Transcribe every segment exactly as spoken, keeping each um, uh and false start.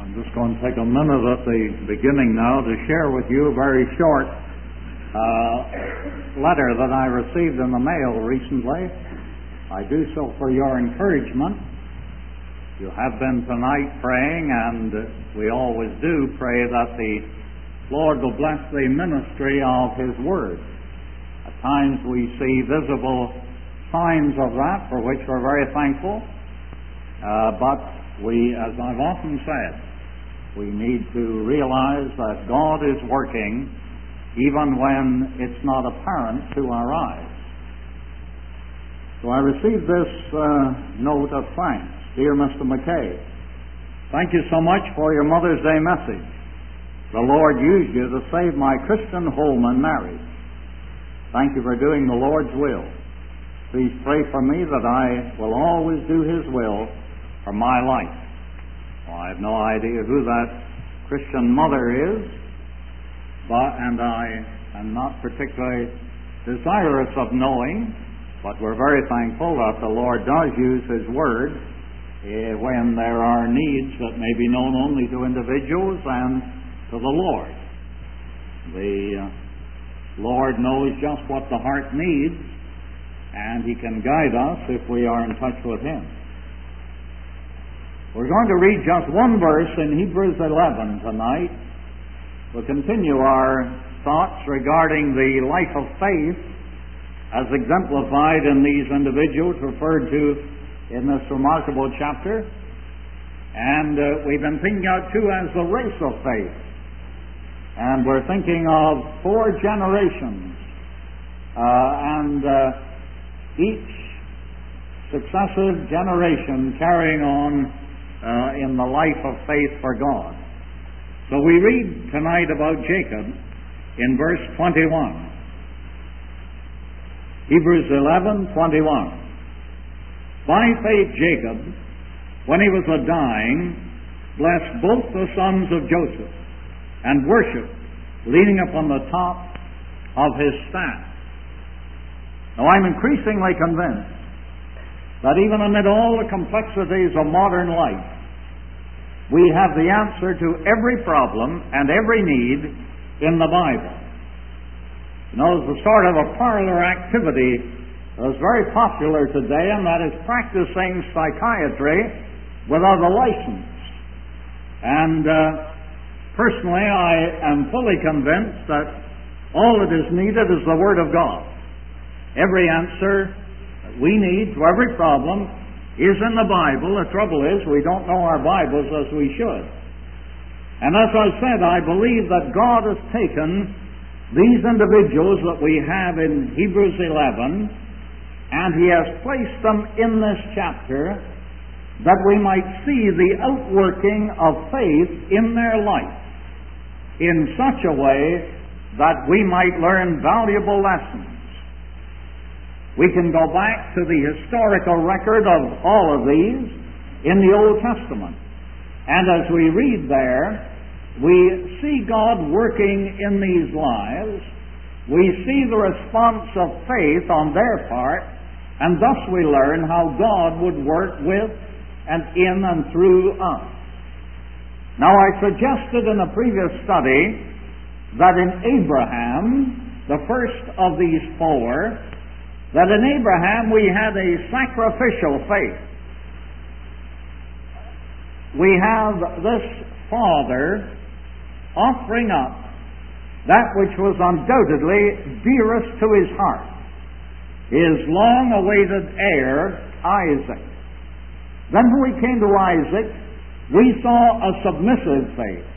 I'm just going to take a minute at the beginning now to share with you a very short uh, letter that I received in the mail recently. I do so for your encouragement. You have been tonight praying, and we always do pray that the Lord will bless the ministry of His Word. At times we see visible signs of that, for which we're very thankful. Uh, but we, as I've often said, we need to realize that God is working even when it's not apparent to our eyes. So I received this uh, note of thanks. Dear Mister McKay, thank you so much for your Mother's Day message. The Lord used you to save my Christian home and marriage. Thank you for doing the Lord's will. Please pray for me that I will always do His will for my life. Well, I have no idea who that Christian mother is, but and I am not particularly desirous of knowing, but we're very thankful that the Lord does use His Word eh, when there are needs that may be known only to individuals and to the Lord. The uh, Lord knows just what the heart needs, and He can guide us if we are in touch with Him. We're going to read just one verse in Hebrews eleven tonight. We'll continue our thoughts regarding the life of faith as exemplified in these individuals referred to in this remarkable chapter. And uh, we've been thinking out too as the race of faith. And we're thinking of four generations, uh, and uh, each successive generation carrying on uh, in the life of faith for God. So we read tonight about Jacob in verse twenty-one. Hebrews eleven twenty-one. By faith Jacob, when he was a dying, blessed both the sons of Joseph, and worshipped, leaning upon the top of his staff. Now I'm increasingly convinced that even amid all the complexities of modern life, we have the answer to every problem and every need in the Bible. You know, there's a sort of a parlor activity that's very popular today, and that is practicing psychiatry without a license. And uh, personally, I am fully convinced that all that is needed is the Word of God. Every answer we need to every problem is in the Bible. The trouble is we don't know our Bibles as we should. And as I said, I believe that God has taken these individuals that we have in Hebrews eleven, and He has placed them in this chapter that we might see the outworking of faith in their life in such a way that we might learn valuable lessons. We can go back to the historical record of all of these in the Old Testament. And as we read there, we see God working in these lives. We see the response of faith on their part, and thus we learn how God would work with and in and through us. Now, I suggested in a previous study that in Abraham, the first of these four, that in Abraham we had a sacrificial faith. We have this father offering up that which was undoubtedly dearest to his heart, his long-awaited heir, Isaac. Then when we came to Isaac, we saw a submissive faith.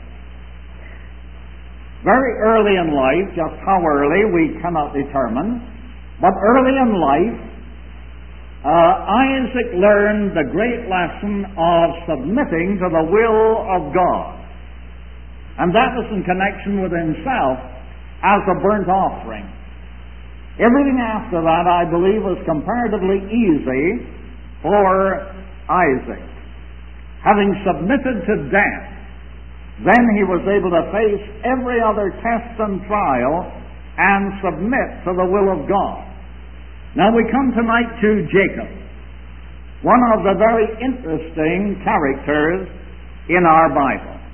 Very early in life, just how early we cannot determine, but early in life, uh, Isaac learned the great lesson of submitting to the will of God. And that was in connection with himself as a burnt offering. Everything after that, I believe, was comparatively easy for Isaac. Having submitted to death, then he was able to face every other test and trial and submit to the will of God. Now we come tonight to Jacob, one of the very interesting characters in our Bible.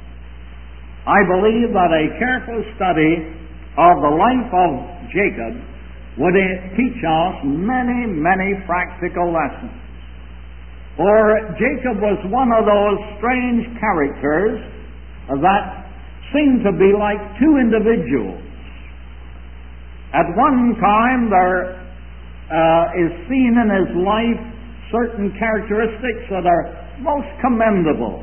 I believe that a careful study of the life of Jacob would teach us many, many practical lessons. For Jacob was one of those strange characters that seemed to be like two individuals. At one time there uh, is seen in his life certain characteristics that are most commendable.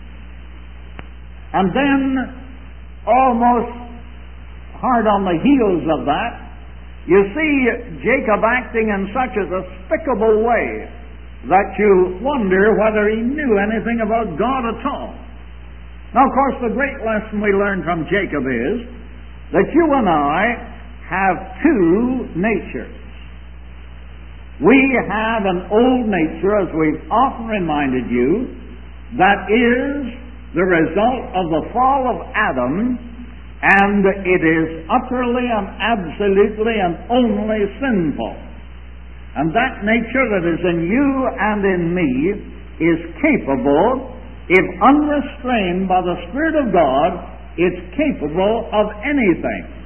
And then, almost hard on the heels of that, you see Jacob acting in such a despicable way that you wonder whether he knew anything about God at all. Now, of course, the great lesson we learn from Jacob is that you and I have two natures. We have an old nature, as we've often reminded you, that is the result of the fall of Adam, and it is utterly and absolutely and only sinful. And that nature that is in you and in me is capable, if unrestrained by the Spirit of God, it's capable of anything.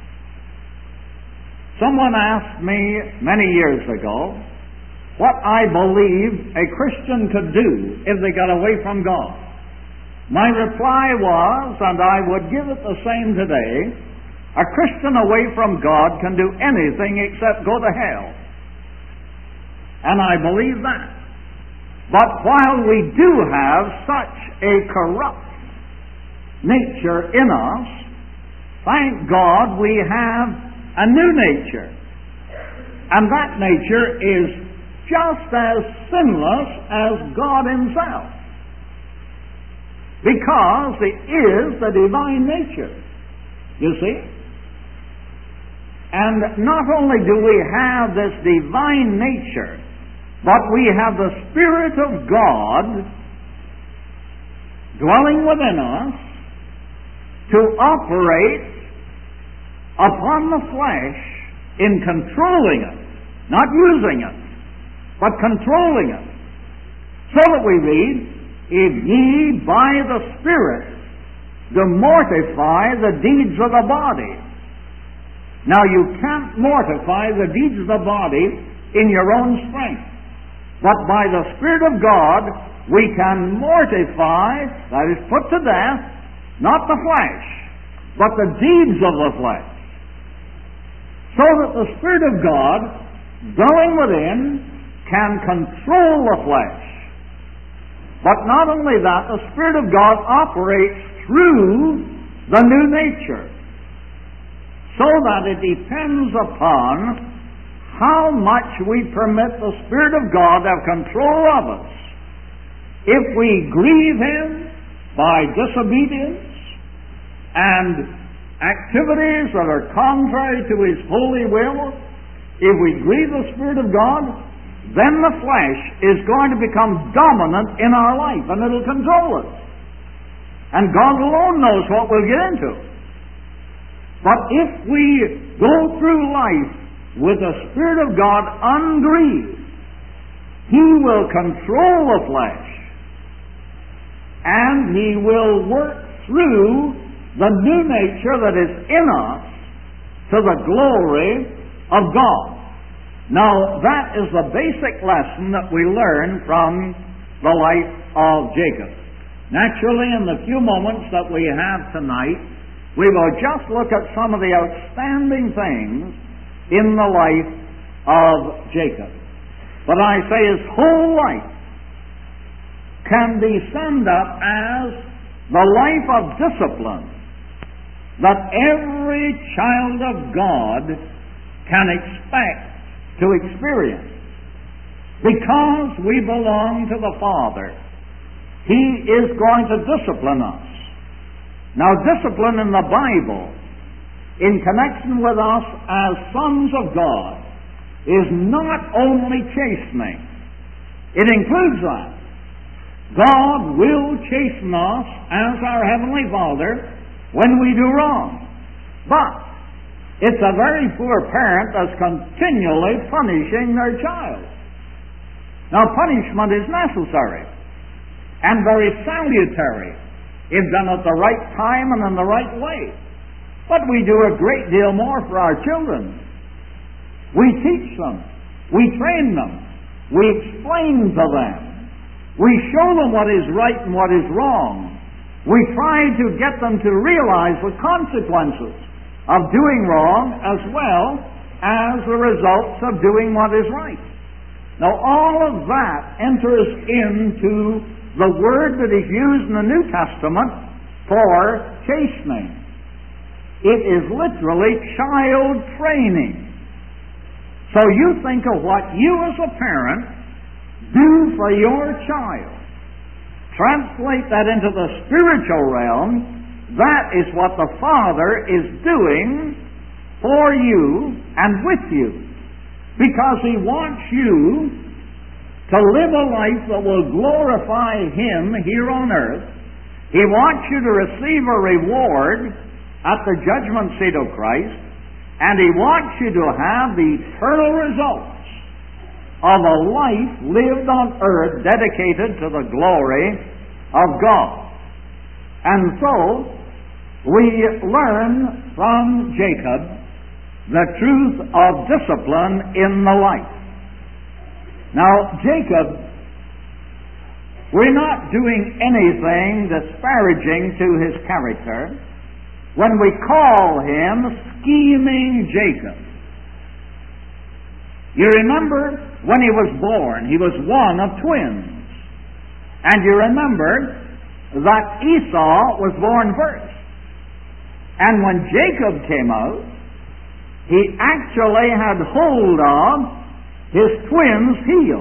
Someone asked me many years ago what I believed a Christian could do if they got away from God. My reply was, and I would give it the same today, a Christian away from God can do anything except go to hell. And I believe that. But while we do have such a corrupt nature in us, thank God we have a new nature. And that nature is just as sinless as God Himself. Because it is the divine nature, you see. And not only do we have this divine nature, but we have the Spirit of God dwelling within us to operate upon the flesh in controlling it, not using it, but controlling it. So that we read, if ye by the Spirit do mortify the deeds of the body. Now you can't mortify the deeds of the body in your own strength. But by the Spirit of God, we can mortify, that is, put to death, not the flesh, but the deeds of the flesh. So that the Spirit of God, dwelling within, can control the flesh. But not only that, the Spirit of God operates through the new nature. So that it depends upon how much we permit the Spirit of God to have control of us. If we grieve Him by disobedience and activities that are contrary to His holy will, if we grieve the Spirit of God, then the flesh is going to become dominant in our life, and it'll control us. And God alone knows what we'll get into. But if we go through life with the Spirit of God ungrieved, He will control the flesh, and He will work through the new nature that is in us to the glory of God. Now, that is the basic lesson that we learn from the life of Jacob. Naturally, in the few moments that we have tonight, we will just look at some of the outstanding things in the life of Jacob. But I say his whole life can be summed up as the life of discipline that every child of God can expect to experience. Because we belong to the Father, He is going to discipline us. Now, discipline in the Bible, in connection with us as sons of God, is not only chastening. It includes that. God will chasten us as our Heavenly Father when we do wrong. But it's a very poor parent that's continually punishing their child. Now, punishment is necessary and very salutary. if done at the right time and in the right way. But we do a great deal more for our children. We teach them. We train them. We explain to them. We show them what is right and what is wrong. We try to get them to realize the consequences of doing wrong as well as the results of doing what is right. Now, all of that enters into the word that is used in the New Testament for chastening. It is literally child training. So you think of what you as a parent do for your child. Translate that into the spiritual realm. That is what the Father is doing for you and with you. Because He wants you to live a life that will glorify Him here on earth. He wants you to receive a reward at the judgment seat of Christ. And He wants you to have the eternal results of a life lived on earth dedicated to the glory of God. And so, we learn from Jacob the truth of discipline in the life. Now, Jacob, we're not doing anything disparaging to his character when we call him Scheming Jacob. You remember when he was born, he was one of twins. And you remember that Esau was born first. And when Jacob came out, he actually had hold of his twin's heel.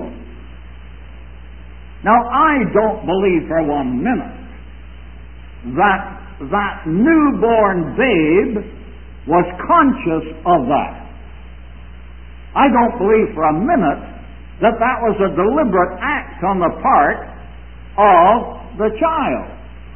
Now, I don't believe for one minute that that newborn babe was conscious of that. I don't believe for a minute that that was a deliberate act on the part of the child.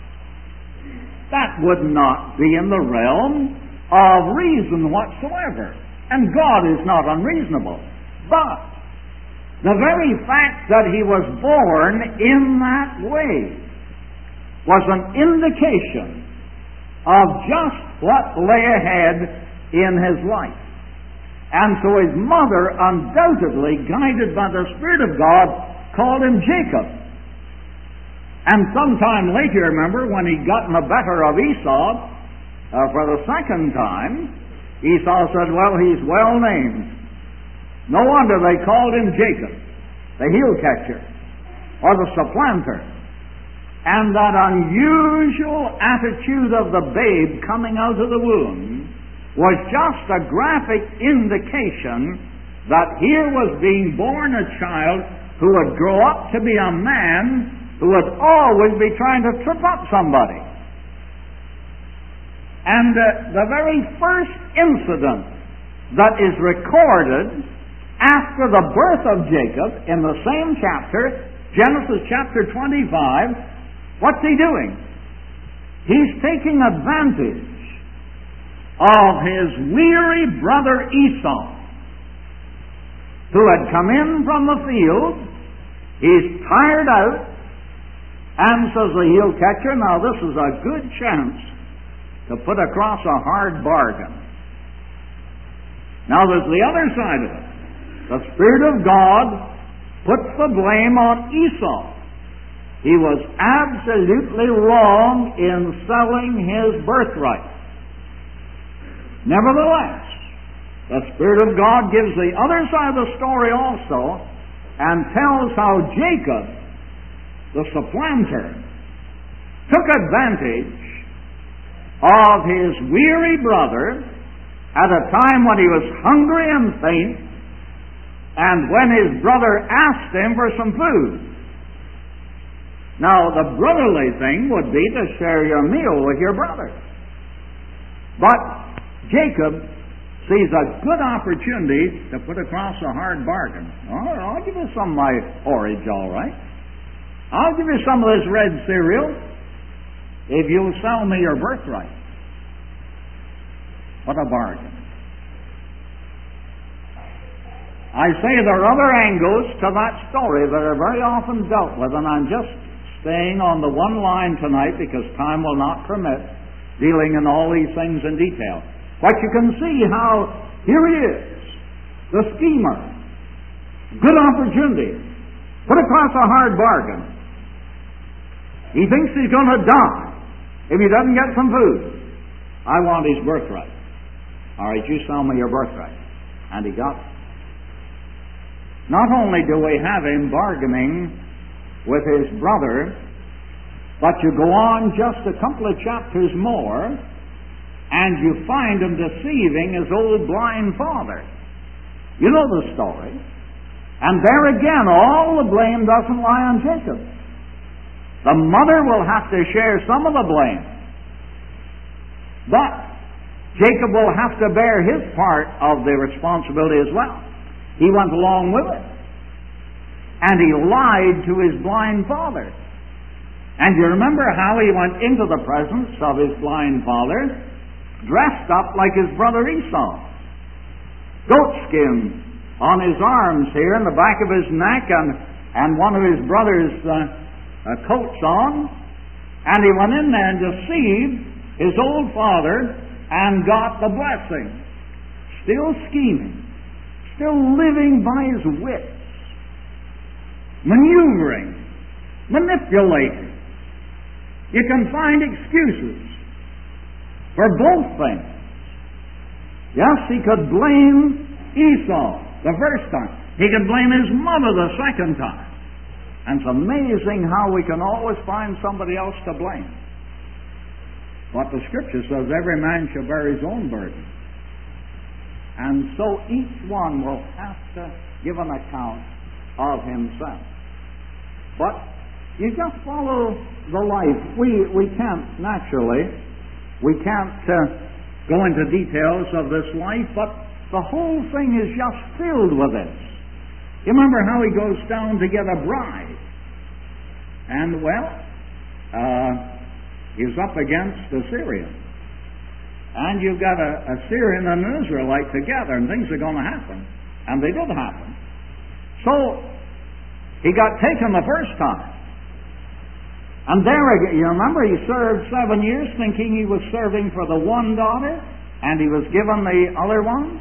That would not be in the realm of reason whatsoever. And God is not unreasonable. But the very fact that he was born in that way was an indication of just what lay ahead in his life. And so his mother, undoubtedly guided by the Spirit of God, called him Jacob. And sometime later, remember, when he'd gotten the better of Esau uh, for the second time, Esau said, well, he's well named. No wonder they called him Jacob, the heel catcher, or the supplanter. And that unusual attitude of the babe coming out of the womb was just a graphic indication that here was being born a child who would grow up to be a man who would always be trying to trip up somebody. And uh, the very first incident that is recorded after the birth of Jacob in the same chapter, Genesis chapter twenty-five, what's he doing? He's taking advantage of his weary brother Esau, who had come in from the field. He's tired out, and says the heel catcher, now this is a good chance to put across a hard bargain. Now there's the other side of it. The Spirit of God puts the blame on Esau. He was absolutely wrong in selling his birthright. Nevertheless, the Spirit of God gives the other side of the story also and tells how Jacob, the supplanter, took advantage of his weary brother at a time when he was hungry and faint, and when his brother asked him for some food. Now, the brotherly thing would be to share your meal with your brother. But Jacob sees a good opportunity to put across a hard bargain. All right, I'll give you some of my porridge, all right. I'll give you some of this red cereal if you'll sell me your birthright. What a bargain. I say there are other angles to that story that are very often dealt with, and I'm just staying on the one line tonight because time will not permit dealing in all these things in detail. But you can see how here he is, the schemer. Good opportunity. Put across a hard bargain. He thinks he's going to die if he doesn't get some food. I want his birthright. All right, you sell me your birthright. And he got it. Not only do we have him bargaining with his brother, but you go on just a couple of chapters more, and you find him deceiving his old blind father. You know the story. And there again, all the blame doesn't lie on Jacob. The mother will have to share some of the blame. But Jacob will have to bear his part of the responsibility as well. He went along with it. And he lied to his blind father. And you remember how he went into the presence of his blind father, dressed up like his brother Esau. Goatskin on his arms here, in the back of his neck, and, and one of his brother's uh, uh, coats on. And he went in there and deceived his old father and got the blessing. Still scheming. Still living by his wits. Maneuvering. Manipulating. You can find excuses for both things. Yes, he could blame Esau the first time. He could blame his mother the second time. And it's amazing how we can always find somebody else to blame. But the Scripture says every man shall bear his own burden. And so each one will have to give an account of himself. But you just follow the life. We, we can't, naturally, we can't uh, go into details of this life, but the whole thing is just filled with this. You remember how he goes down to get a bride. And, well, uh, he's up against the Syrian. And you've got a, a Syrian and an Israelite together, and things are going to happen. And they did happen. So, he got taken the first time. And there again, you remember, he served seven years thinking he was serving for the one daughter, and he was given the other one.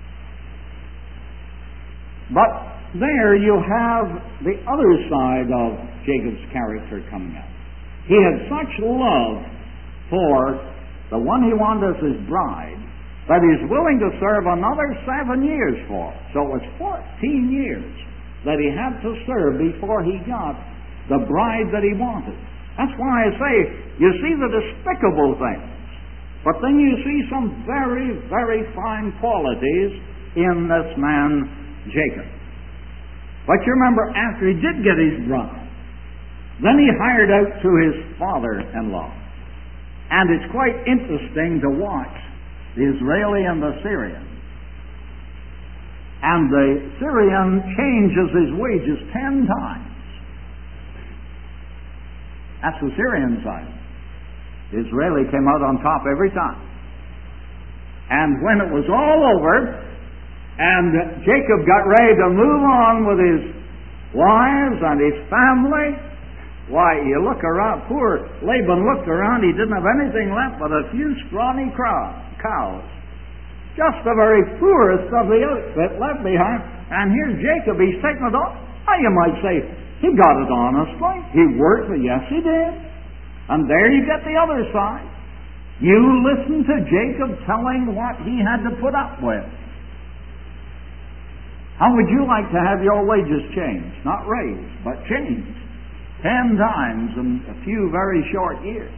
But there you have the other side of Jacob's character coming out. He had such love for the one he wanted as his bride that he's willing to serve another seven years for. So it was fourteen years that he had to serve before he got the bride that he wanted. That's why I say, you see the despicable things, but then you see some very, very fine qualities in this man, Jacob. But you remember, after he did get his bride, then he hired out to his father-in-law. And it's quite interesting to watch the Israeli and the Syrian. And the Syrian changes his wages ten times. That's the Syrian side. The Israeli came out on top every time. And when it was all over, and Jacob got ready to move on with his wives and his family, why, you look around, poor Laban looked around, he didn't have anything left but a few scrawny cows. Just the very poorest of the outfit left behind. And here's Jacob, he's taking it off. Now you might say, he got it honestly. He worked, but yes, he did. And there you get the other side. You listen to Jacob telling what he had to put up with. How would you like to have your wages changed? Not raised, but changed. Ten times in a few very short years.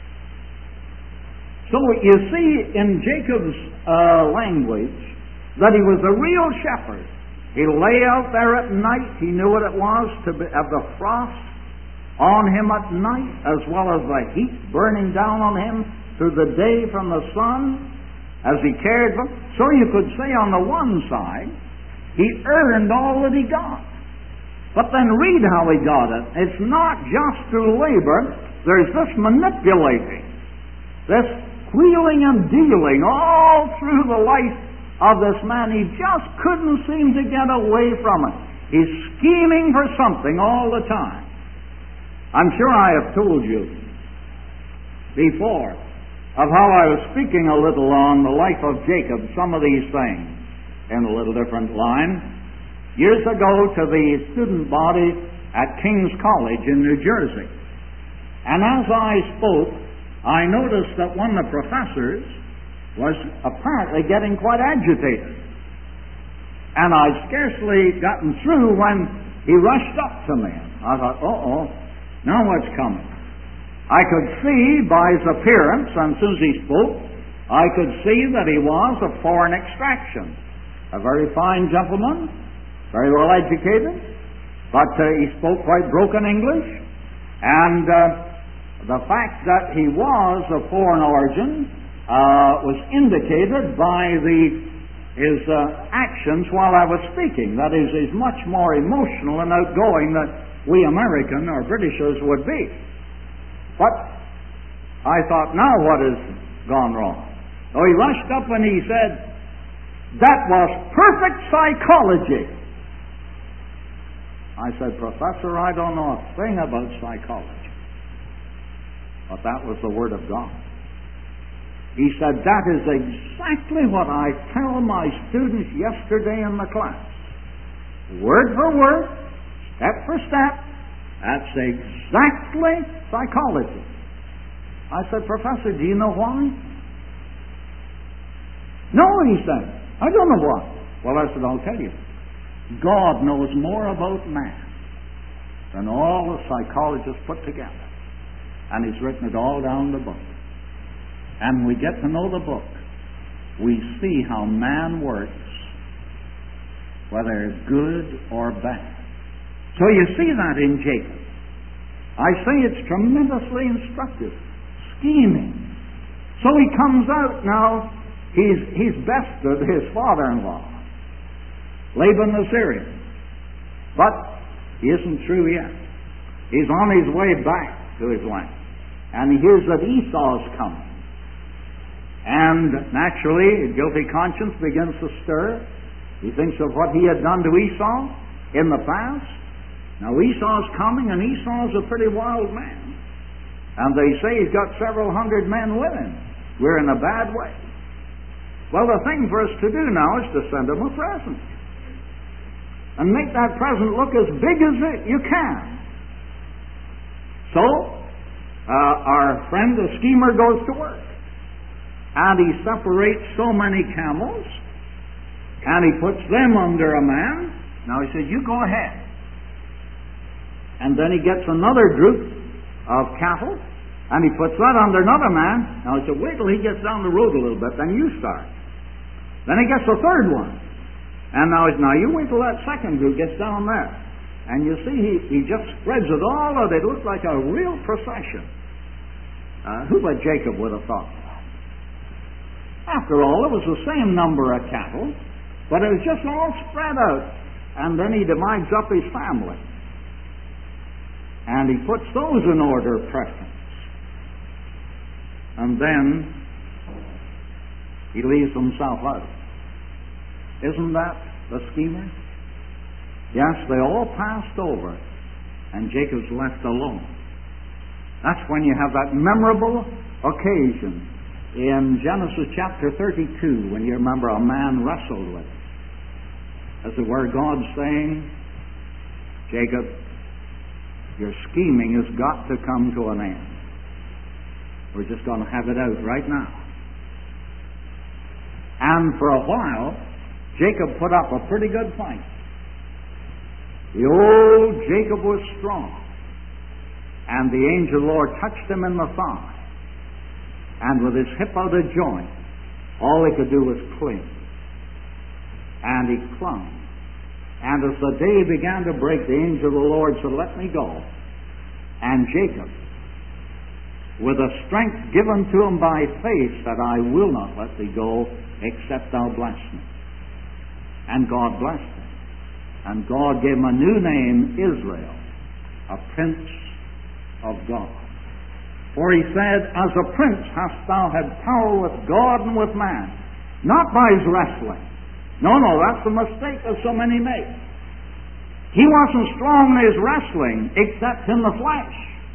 So you see in Jacob's uh, language that he was a real shepherd. He lay out there at night. He knew what it was to be, have the frost on him at night, as well as the heat burning down on him through the day from the sun, as he cared for. So you could say on the one side, he earned all that he got. But then read how he got it. It's not just through labor. There's this manipulating, this wheeling and dealing all through the life of this man. He just couldn't seem to get away from it. He's scheming for something all the time. I'm sure I have told you before of how I was speaking a little on the life of Jacob, some of these things, in a little different line, years ago to the student body at King's College in New Jersey. And as I spoke, I noticed that one of the professors was apparently getting quite agitated. And I'd scarcely gotten through when he rushed up to me. I thought, uh-oh, now what's coming? I could see by his appearance, and as soon as he spoke, I could see that he was of foreign extraction. A very fine gentleman, very well educated, but uh, he spoke quite broken English. And uh, the fact that he was of foreign origin uh, was indicated by the, his uh, actions while I was speaking. That is, he's much more emotional and outgoing than we American or Britishers would be. But I thought, now what has gone wrong? So he rushed up and he said, that was perfect psychology. I said, Professor, I don't know a thing about psychology. But that was the Word of God. He said, that is exactly what I tell my students yesterday in the class. Word for word, step for step. That's exactly psychology. I said, Professor, do you know why? No, he said. I don't know why. Well, I said, I'll tell you. God knows more about man than all the psychologists put together. And He's written it all down the book. And we get to know the book. We see how man works, whether good or bad. So you see that in Jacob. I say it's tremendously instructive. Scheming. So he comes out now, he's, he's bested his father-in-law, Laban the Syrian. But he isn't through yet. He's on his way back to his land. And he hears that Esau's coming. And naturally, a guilty conscience begins to stir. He thinks of what he had done to Esau in the past. Now Esau's coming, and Esau's a pretty wild man. And they say he's got several hundred men with him. We're in a bad way. Well, the thing for us to do now is to send him a present. And make that present look as big as it, you can. So, uh, our friend the schemer goes to work. And he separates so many camels, and he puts them under a man. Now he says, you go ahead. And then he gets another group of cattle, and he puts that under another man. Now he said, wait till he gets down the road a little bit, then you start. Then he gets a third one. And now he's, now you wait till that second group gets down there. And you see, he, he just spreads it all out. It looks like a real procession. Uh, who but Jacob would have thought that? After all, it was the same number of cattle, but it was just all spread out. And then he divides up his family. And he puts those in order of preference. And then he leaves himself out. Isn't that the schemer? Yes, they all passed over, and Jacob's left alone. That's when you have that memorable occasion in Genesis chapter thirty-two, when you remember a man wrestled with it. As it were, God saying, Jacob, your scheming has got to come to an end. We're just going to have it out right now. And for a while, Jacob put up a pretty good fight. The old Jacob was strong. And the angel of the Lord touched him in the thigh. And with his hip out of joint, all he could do was cling. And he clung. And as the day began to break, the angel of the Lord said, let me go. And Jacob, with a strength given to him by faith, said, I will not let thee go, except thou bless me. And God blessed him. And God gave him a new name, Israel, a prince of God. For he said, as a prince hast thou had power with God and with man, not by his wrestling. No, no, that's the mistake that so many make. He wasn't strong in his wrestling, except in the flesh.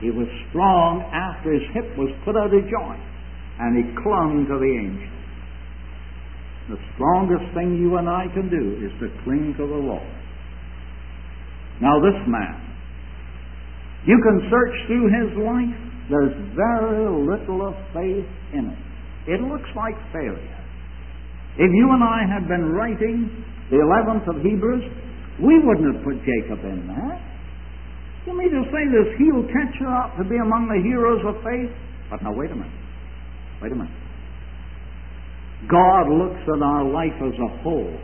He was strong after his hip was put out of joint, and he clung to the angel. The strongest thing you and I can do is to cling to the Lord. Now this man, you can search through his life. There's very little of faith in it. It looks like failure. If you and I had been writing the eleventh of Hebrews, we wouldn't have put Jacob in there. You mean to say this heel catcher ought to be among the heroes of faith? But now wait a minute. Wait a minute. God looks at our life as a whole.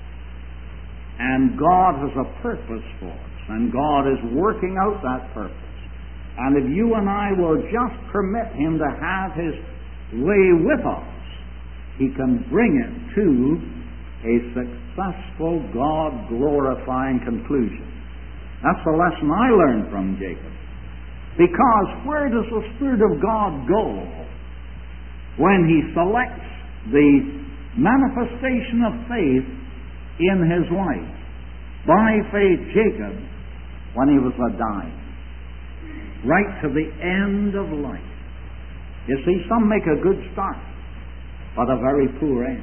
And God has a purpose for us. And God is working out that purpose. And if you and I will just permit Him to have His way with us, He can bring it to a successful, God-glorifying conclusion. That's the lesson I learned from Jacob. Because where does the Spirit of God go when He selects the manifestation of faith in his life? By faith, Jacob, when he was a dying, right to the end of life. You see, some make a good start, but a very poor end.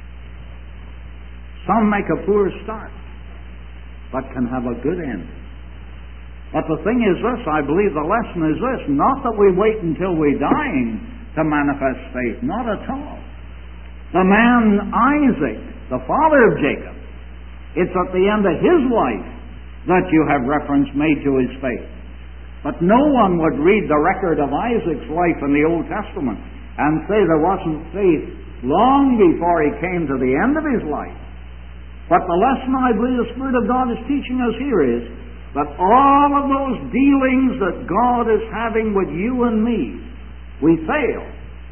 Some make a poor start, but can have a good end. But the thing is this, I believe the lesson is this, not that we wait until we're dying to manifest faith, not at all. The man Isaac, the father of Jacob, it's at the end of his life that you have reference made to his faith. But no one would read the record of Isaac's life in the Old Testament and say there wasn't faith long before he came to the end of his life. But the lesson I believe the Spirit of God is teaching us here is that all of those dealings that God is having with you and me, we fail.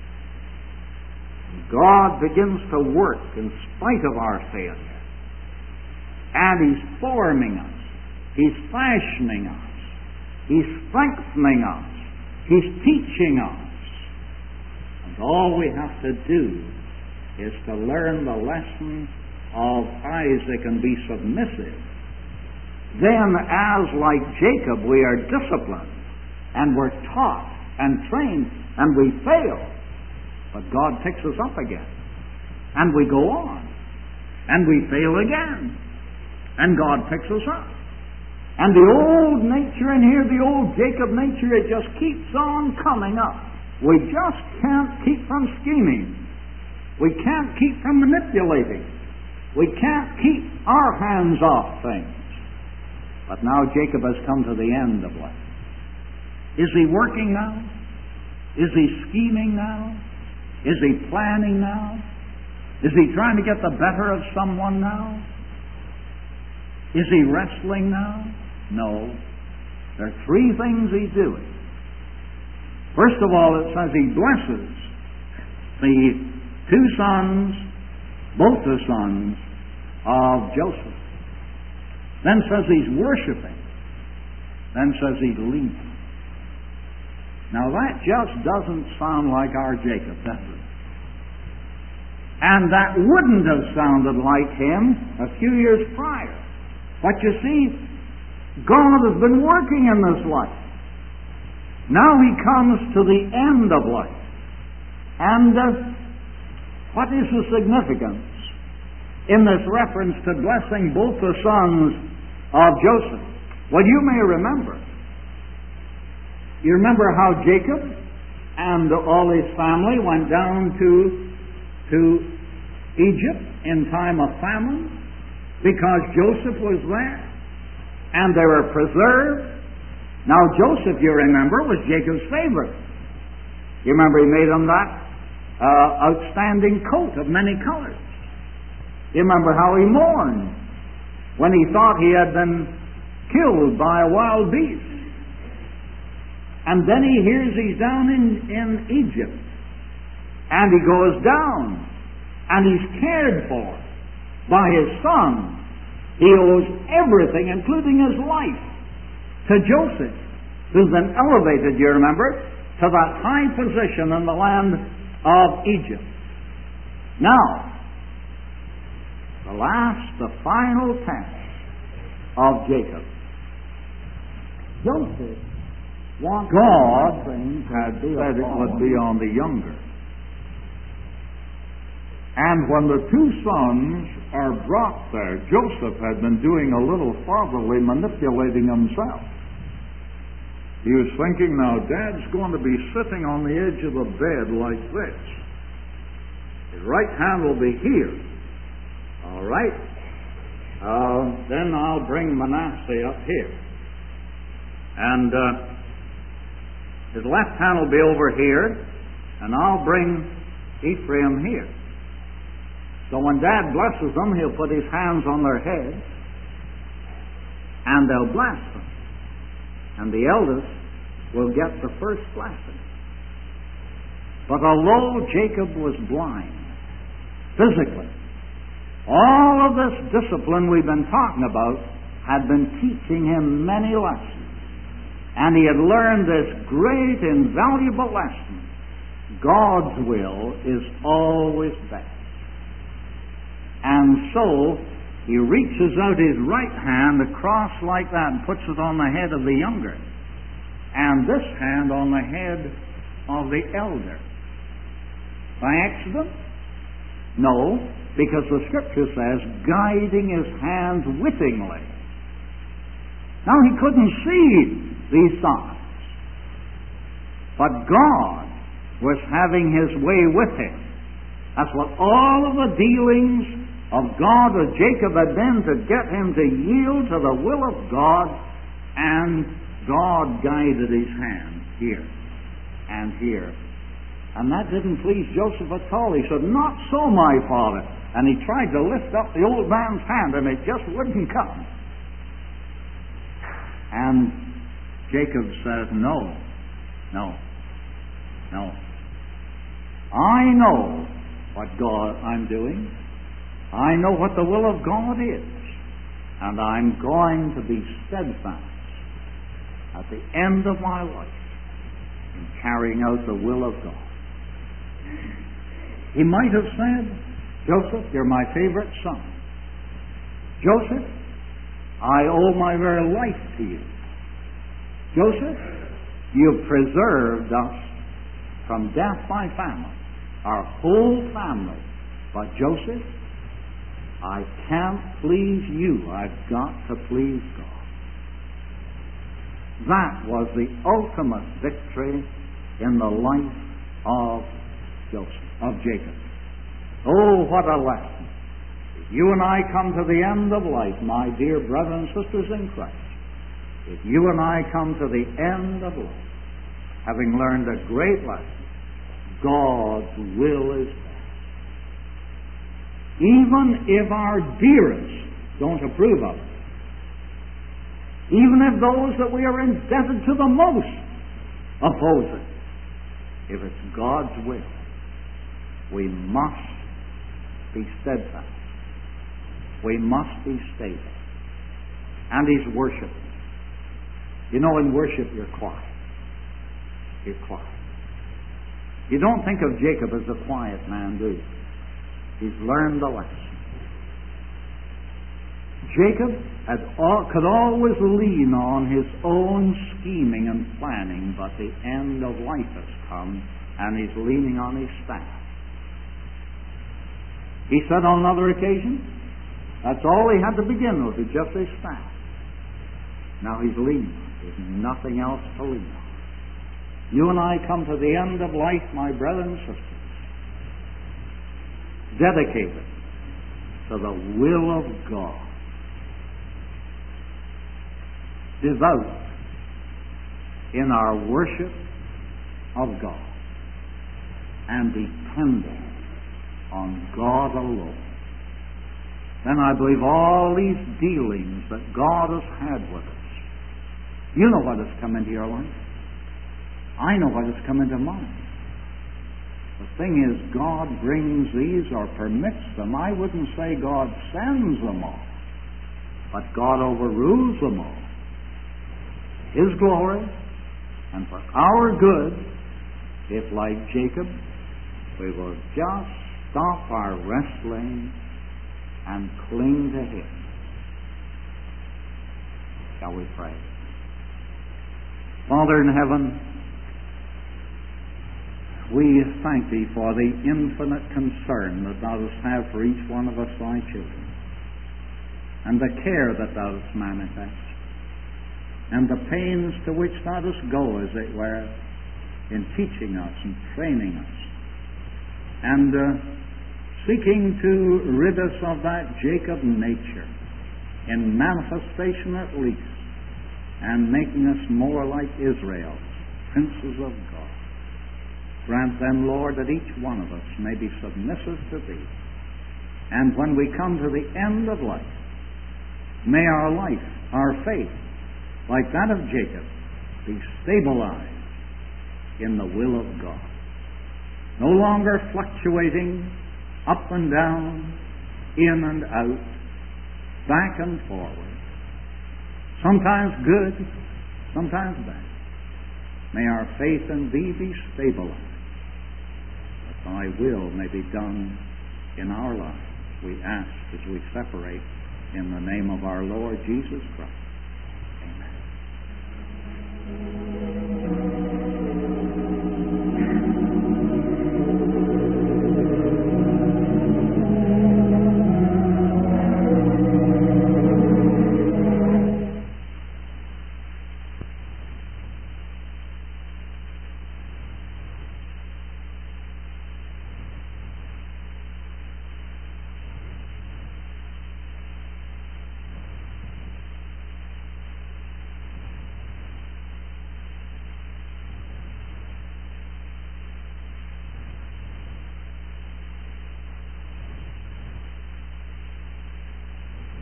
God begins to work in spite of our failure. And He's forming us. He's fashioning us. He's strengthening us. He's teaching us. And all we have to do is to learn the lesson of Isaac and be submissive. Then, as like Jacob, we are disciplined and we're taught and trained and we fail. But God picks us up again. And we go on. And we fail again. And God picks us up. And the old nature in here, the old Jacob nature, it just keeps on coming up. We just can't keep from scheming. We can't keep from manipulating. We can't keep our hands off things. But now Jacob has come to the end of life. Is he working now? Is he scheming now? Is he planning now? Is he trying to get the better of someone now? Is he wrestling now? No. There are three things he's doing. First of all, it says he blesses the two sons, both the sons of Joseph. Then says he's worshiping. Then says he's leading. Now that just doesn't sound like our Jacob, does it? And that wouldn't have sounded like him a few years prior. But you see, God has been working in this life. Now he comes to the end of life. And uh, what is the significance in this reference to blessing both the sons of Joseph? Well, you may remember. You remember how Jacob and all his family went down to, to Egypt in time of famine because Joseph was there and they were preserved. Now Joseph, you remember, was Jacob's favorite. You remember he made him that uh, outstanding coat of many colors. You remember how he mourned when he thought he had been killed by a wild beast. And then he hears he's down in, in Egypt. And he goes down. And he's cared for by his son. He owes everything, including his life, to Joseph, who's been elevated, you remember, to that high position in the land of Egypt. Now, the last, the final test of Jacob. Joseph God had said it would be on the younger. And when the two sons are brought there, Joseph had been doing a little fatherly manipulating himself. He was thinking, now Dad's going to be sitting on the edge of the bed like this. His right hand will be here. All right. Uh, then I'll bring Manasseh up here. And uh, his left hand will be over here, and I'll bring Ephraim here. So when Dad blesses them, he'll put his hands on their heads, and they'll bless them. And the eldest will get the first blessing. But although Jacob was blind, physically, all of this discipline we've been talking about had been teaching him many lessons. And he had learned this great, invaluable lesson. God's will is always best. And so, he reaches out his right hand across like that and puts it on the head of the younger. And this hand on the head of the elder. By accident? No, because the Scripture says, guiding his hands wittingly. Now, he couldn't see these signs. But God was having his way with him. That's what all of the dealings of God with Jacob had been, to get him to yield to the will of God, and God guided his hand here and here. And that didn't please Joseph at all. He said, not so, my father. And he tried to lift up the old man's hand, and it just wouldn't come. And Jacob says, no, no, no. I know what God I'm doing. I know what the will of God is. And I'm going to be steadfast at the end of my life in carrying out the will of God. He might have said, Joseph, you're my favorite son. Joseph, I owe my very life to you. Joseph, you've preserved us from death by famine, our whole family. But Joseph, I can't please you. I've got to please God. That was the ultimate victory in the life of Joseph, of Jacob. Oh, what a lesson. If you and I come to the end of life, my dear brothers and sisters in Christ, if you and I come to the end of life, having learned a great lesson, God's will is best. Even if our dearest don't approve of it, even if those that we are indebted to the most oppose it, if it's God's will, we must be steadfast. We must be stable. And He's worshipped. You know, in worship, you're quiet. You're quiet. You don't think of Jacob as a quiet man, do you? He's learned the lesson. Jacob had all, could always lean on his own scheming and planning, but the end of life has come, and he's leaning on his staff. He said on another occasion, that's all he had to begin with, was just his staff. Now he's leaning. There's nothing else to lean on. You and I come to the end of life, my brothers and sisters, dedicated to the will of God, devout in our worship of God, and dependent on God alone. Then I believe all these dealings that God has had with us, you know what has come into your life. I know what has come into mine. The thing is, God brings these or permits them. I wouldn't say God sends them all, but God overrules them all. His glory, and for our good, if like Jacob, we will just stop our wrestling and cling to Him. Shall we pray? Father in heaven, we thank Thee for the infinite concern that Thou dost have for each one of us, Thy children, and the care that Thou dost manifest, and the pains to which Thou dost go, as it were, in teaching us and training us, and uh, seeking to rid us of that Jacob nature, in manifestation at least, and making us more like Israel, princes of God. Grant then, Lord, that each one of us may be submissive to Thee. And when we come to the end of life, may our life, our faith, like that of Jacob, be stabilized in the will of God. No longer fluctuating up and down, in and out, back and forward. Sometimes good, sometimes bad. May our faith in Thee be stabilized. Thy will may be done in our lives, we ask as we separate in the name of our Lord Jesus Christ.